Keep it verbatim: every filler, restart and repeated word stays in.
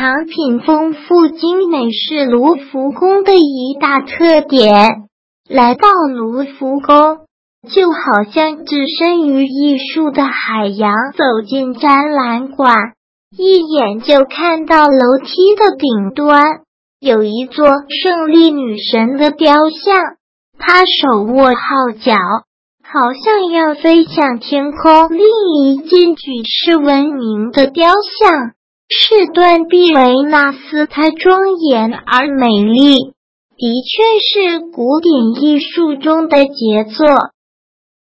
藏品丰富精美是卢浮宫的一大特点。来到卢浮宫，就好像置身于艺术的海洋，走进展览馆，一眼就看到楼梯的顶端有一座胜利女神的雕像，她手握号角，好像要飞向天空。另一件举世闻名的雕像是断臂维纳斯，它庄严而美丽，的确是古典艺术中的杰作。